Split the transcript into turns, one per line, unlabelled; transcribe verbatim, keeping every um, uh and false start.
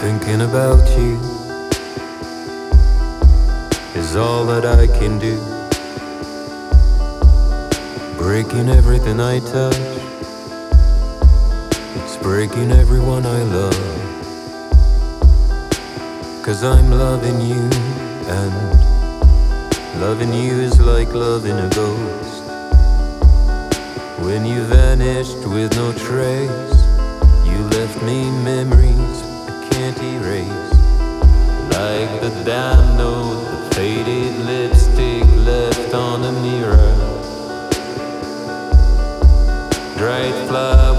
Thinking about you is all that I can do. Breaking everything I touch, it's breaking everyone I love. 'Cause I'm loving you, and loving you is like loving a ghost. When you vanished with no trace, you left me memories I can't erase. Like the damn note, the faded lipstick left on a mirror. Dried flower